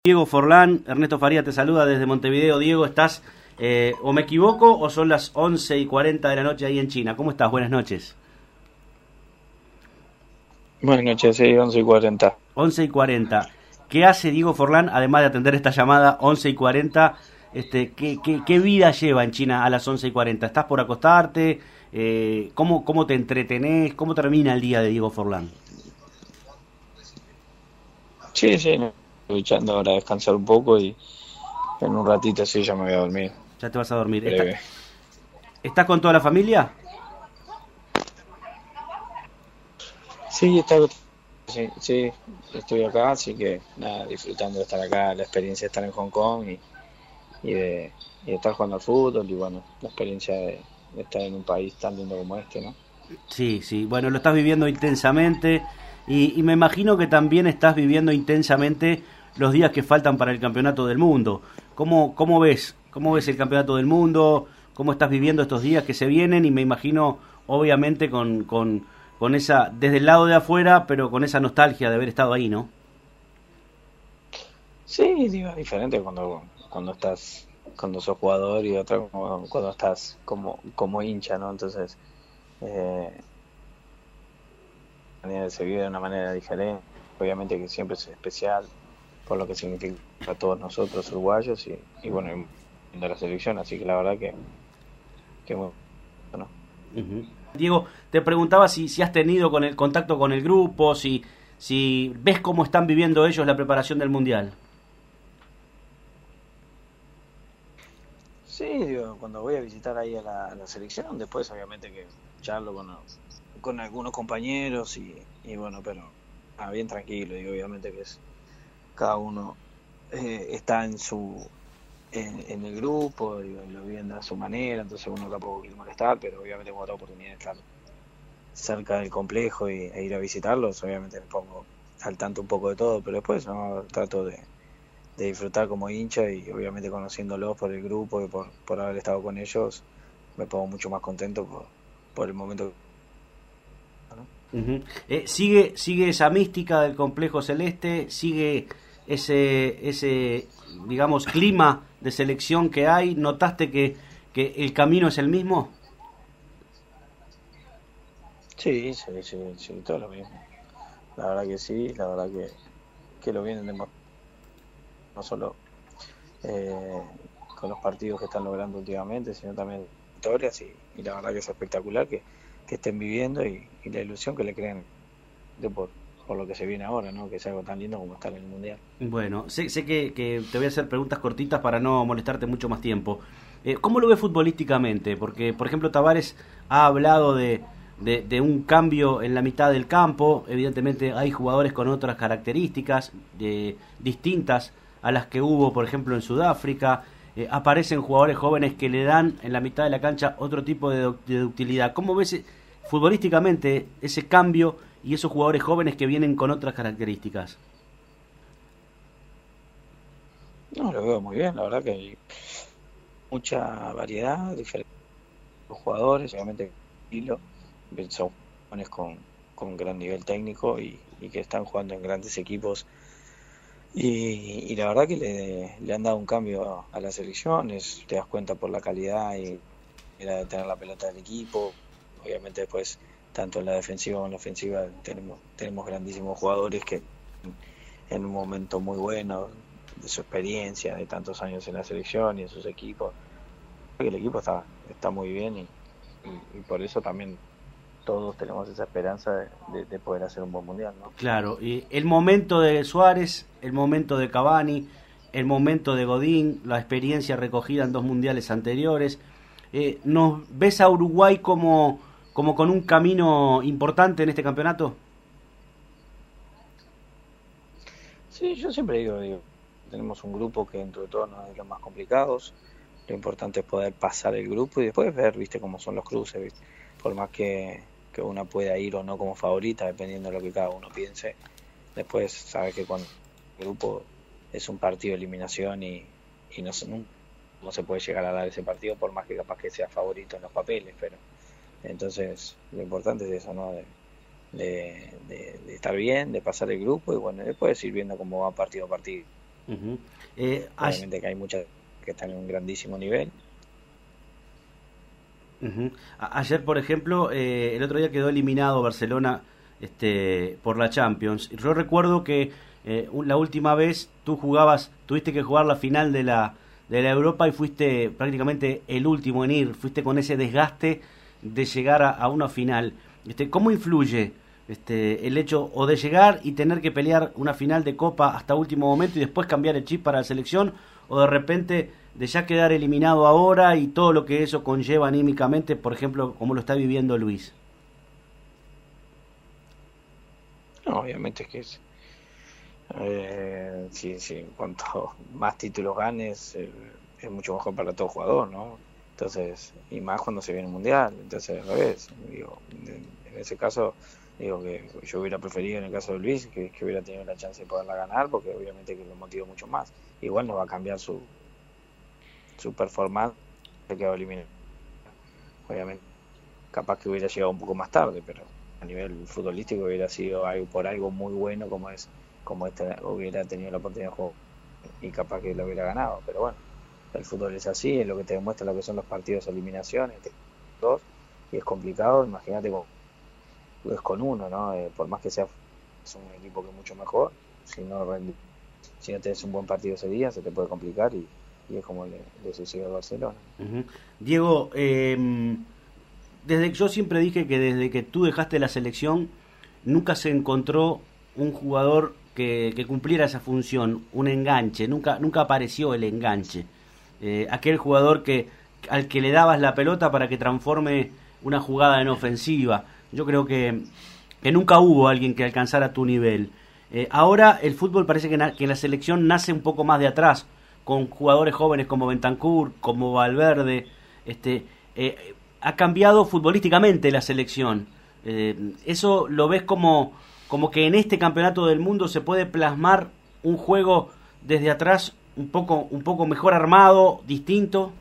Diego Forlán, Ernesto Faría te saluda desde Montevideo. Diego, ¿estás o me equivoco o son las 11:40 de la noche ahí en China? ¿Cómo estás? Buenas noches. Buenas noches, sí, 11:40. 11:40. ¿Qué hace Diego Forlán, además de atender esta llamada 11:40? ¿Qué vida lleva en China a las 11:40? ¿Estás por acostarte? ¿Cómo te entretenés? ¿Cómo termina el día de Diego Forlán? Sí, sí, no, estoy echando ahora a descansar un poco y en un ratito sí ya me voy a dormir, Ya te vas a dormir. breve. ¿Estás con toda la familia? Sí, sí, sí, estoy acá, así que nada, disfrutando de estar acá, la experiencia de estar en Hong Kong y de estar jugando al fútbol y bueno, la experiencia de estar en un país tan lindo como este, ¿no? Sí, sí. Bueno, lo estás viviendo intensamente y me imagino que también estás viviendo intensamente los días que faltan para el Campeonato del Mundo. ¿Cómo ves? ¿Cómo ves el Campeonato del Mundo? ¿Cómo estás viviendo estos días que se vienen? Y me imagino, obviamente, con esa, desde el lado de afuera, pero con esa nostalgia de haber estado ahí, ¿no? Sí, digo, es diferente cuando sos jugador y otra cuando estás como hincha, ¿no? Entonces, eh, se vive de una manera diferente. Obviamente que siempre es especial por lo que significa para todos nosotros uruguayos y bueno, de la selección, así que la verdad que muy bueno. Ujú. Diego, te preguntaba si has tenido con el contacto con el grupo, si ves cómo están viviendo ellos la preparación del Mundial. Sí, digo, cuando voy a visitar ahí a la selección, después obviamente que charlo con algunos compañeros y bueno, pero bien tranquilo, digo, obviamente que es cada uno está en el grupo, digo, lo viven a su manera, entonces uno tampoco quiere molestar, pero obviamente cuando tengo oportunidad de estar cerca del complejo e ir a visitarlos, obviamente me pongo al tanto un poco de todo, pero después no trato de disfrutar como hincha y obviamente conociéndolos por el grupo y por haber estado con ellos, me pongo mucho más contento por el momento, ¿no? Ujú. Sigue esa mística del complejo celeste, sigue ese, digamos, clima de selección que hay. ¿Notaste que el camino es el mismo? Sí, sí, sí, sí, todo lo mismo. La verdad que sí, la verdad que lo vienen demostrando no solo eh, con los partidos que están logrando últimamente, sino también victorias y la verdad que es espectacular que estén viviendo y la ilusión que le creen por lo que se viene ahora, ¿no? Que es algo tan lindo como estar en el Mundial. Bueno, sé que te voy a hacer preguntas cortitas para no molestarte mucho más tiempo. ¿Cómo lo ves futbolísticamente? Porque, por ejemplo, Tavares ha hablado de un cambio en la mitad del campo. Evidentemente hay jugadores con otras características distintas a las que hubo, por ejemplo, en Sudáfrica. Aparecen jugadores jóvenes que le dan en la mitad de la cancha otro tipo de ductilidad. ¿Cómo ves futbolísticamente ese cambio y esos jugadores jóvenes que vienen con otras características? No, lo veo muy bien, la verdad que hay mucha variedad, diferentes jugadores, obviamente estilo, son jóvenes con gran nivel técnico y que están jugando en grandes equipos y la verdad que le han dado un cambio a las selecciones, te das cuenta por la calidad y era de tener la pelota del equipo, obviamente después tanto en la defensiva como en la ofensiva tenemos grandísimos jugadores que en un momento muy bueno de su experiencia, de tantos años en la selección y en sus equipos, que el equipo está muy bien y por eso también todos tenemos esa esperanza de poder hacer un buen mundial, ¿no? Claro, y el momento de Suárez, el momento de Cavani, el momento de Godín, la experiencia recogida en dos mundiales anteriores. ¿Nos ves a Uruguay como con un camino importante en este campeonato? Sí, yo siempre digo, tenemos un grupo que dentro de todo no es de los más complicados, lo importante es poder pasar el grupo y después ver, viste, cómo son los cruces, ¿viste? Por más que una pueda ir o no como favorita, dependiendo de lo que cada uno piense, después sabes que cuando el grupo es un partido de eliminación y no se puede llegar a dar ese partido por más que capaz que sea favorito en los papeles, pero entonces lo importante es eso, ¿no? De estar bien, de pasar el grupo y bueno, después ir viendo cómo va partido a partido. Uh-huh. Obviamente que hay muchas que están en un grandísimo nivel. Uh-huh. Ayer, por ejemplo, el otro día quedó eliminado Barcelona por la Champions. Yo recuerdo que la última vez tuviste que jugar la final de la Europa y fuiste prácticamente el último en ir, fuiste con ese desgaste de llegar a una final. ¿Cómo influye el hecho o de llegar y tener que pelear una final de Copa hasta último momento y después cambiar el chip para la selección, o de repente de ya quedar eliminado ahora y todo lo que eso conlleva anímicamente, por ejemplo, como lo está viviendo Luis? No, obviamente es que sí, cuanto más títulos ganes, es mucho mejor para todo jugador, ¿no? Entonces, y más cuando se viene el mundial. Entonces, al revés, digo, en ese caso, digo que yo hubiera preferido, en el caso de Luis, que hubiera tenido la chance de poderla ganar, porque obviamente que lo motivó mucho más. Igual no va a cambiar su performance, se quedó eliminado. Obviamente, capaz que hubiera llegado un poco más tarde, pero a nivel futbolístico hubiera sido algo muy bueno como hubiera tenido la oportunidad de juego y capaz que lo hubiera ganado. Pero bueno, el fútbol es así, es lo que te demuestra lo que son los partidos de eliminación, dos, y es complicado. Imagínate es con uno, ¿no? Por más que sea es un equipo que es mucho mejor, si no tenés un buen partido ese día se te puede complicar, y es como le sucedió a Barcelona. Uh-huh. Diego, yo siempre dije que desde que tú dejaste la selección nunca se encontró un jugador que cumpliera esa función, un enganche, nunca apareció el enganche, aquel jugador al que le dabas la pelota para que transforme una jugada en ofensiva. Yo creo que nunca hubo alguien que alcanzara tu nivel. Ahora el fútbol parece que la selección nace un poco más de atrás, con jugadores jóvenes como Bentancur, como Valverde. Ha cambiado futbolísticamente la selección. ¿Eso lo ves como que en este campeonato del mundo se puede plasmar un juego desde atrás un poco mejor armado, distinto?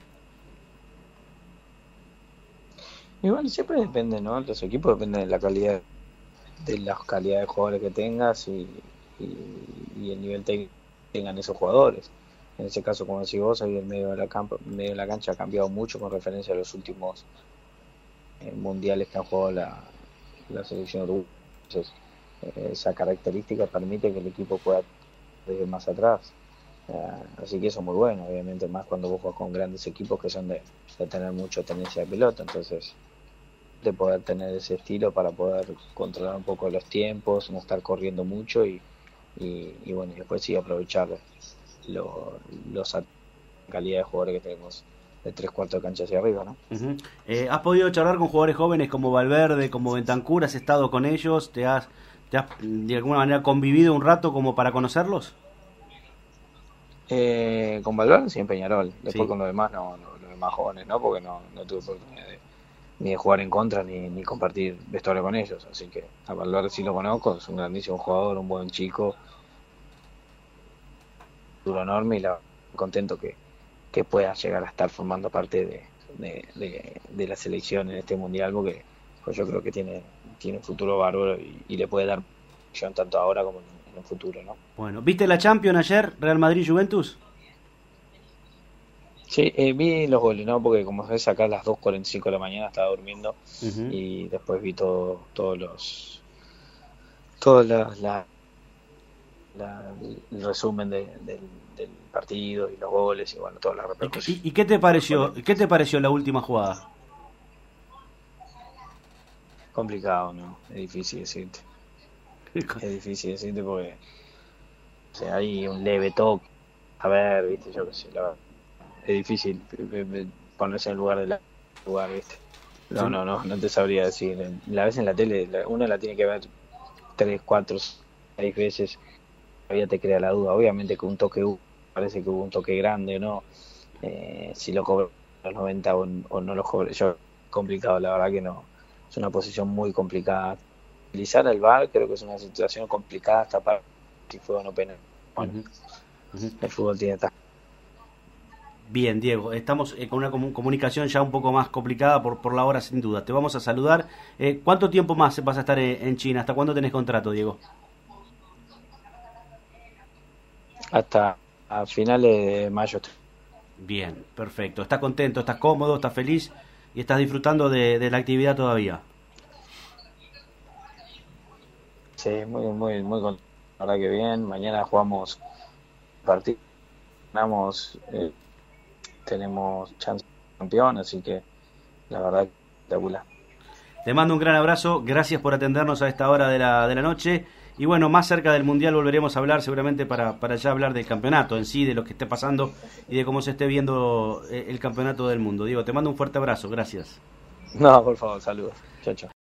Igual siempre depende, ¿no? Los equipos dependen de las calidades de jugadores que tengas y el nivel técnico que tengan esos jugadores. En ese caso, como decís vos, ahí el medio de la cancha ha cambiado mucho con referencia a los últimos mundiales que han jugado la selección uruguaya. Entonces, esa característica permite que el equipo pueda ir más atrás. Así que eso es muy bueno, obviamente, más cuando vos juegas con grandes equipos que son de tener mucha tenencia de pelota. Entonces, de poder tener ese estilo para poder controlar un poco los tiempos, no estar corriendo mucho y bueno, y después sí aprovechar los calidad de jugadores que tenemos de 3/4 de cancha hacia arriba, ¿no? Uh-huh. ¿Has podido charlar con jugadores jóvenes como Valverde, como Bentancur? ¿Has estado con ellos? ¿Te has de alguna manera convivido un rato como para conocerlos? Con Valverde sí, en Peñarol. Después Sí. con los demás no, los demás jóvenes no, porque no tuve oportunidad ni de jugar en contra ni compartir vestuario con ellos. Así que a Valverde sí lo conozco, es un grandísimo jugador, un buen chico, duro enorme, y contento que pueda llegar a estar formando parte de la selección en este mundial, porque pues yo creo que tiene un futuro bárbaro y le puede dar opción tanto ahora como en un futuro, ¿no? Bueno, ¿viste la Champions ayer? Real Madrid-Juventus. Sí, vi los goles, ¿no? Porque como ves acá a las 2:45 de la mañana estaba durmiendo. Uh-huh. Y después vi todo el resumen del partido y los goles y bueno, todas las repercusiones. ¿Y qué te pareció? ¿Qué te pareció la última jugada? Complicado, ¿no? Es difícil decirte. Es difícil decirte porque o sea, hay un leve toque. A ver, viste, yo qué sé, la verdad. Es difícil ponerse en el lugar, viste. No te sabría decir. La ves en la tele, uno la tiene que ver 3, 4, 6 veces, todavía te crea la duda. Obviamente que un toque parece que hubo un toque grande, ¿no? Si lo cobró a los 90 o no lo cobró, yo complicado, la verdad que no. Es una posición muy complicada. Utilizar el VAR creo que es una situación complicada hasta para si fue o no penal. Bueno, Uh-huh. el fútbol tiene esta. Bien, Diego, estamos con una comunicación ya un poco más complicada por la hora, sin duda. Te vamos a saludar. ¿Cuánto tiempo más vas a estar en China? ¿Hasta cuándo tenés contrato, Diego? Hasta a finales de mayo. Bien, perfecto. ¿Estás contento, estás cómodo, estás feliz y estás disfrutando de la actividad todavía? Sí, muy contento. La verdad que bien. Mañana jugamos partido, ganamos, tenemos chance de campeón, así que la verdad que espectacular. Te mando un gran abrazo, gracias por atendernos a esta hora de la noche. Y bueno, más cerca del Mundial volveremos a hablar seguramente para ya hablar del campeonato en sí, de lo que esté pasando y de cómo se esté viendo el campeonato del mundo. Diego, te mando un fuerte abrazo, gracias. No, por favor, saludos. Chao, chao.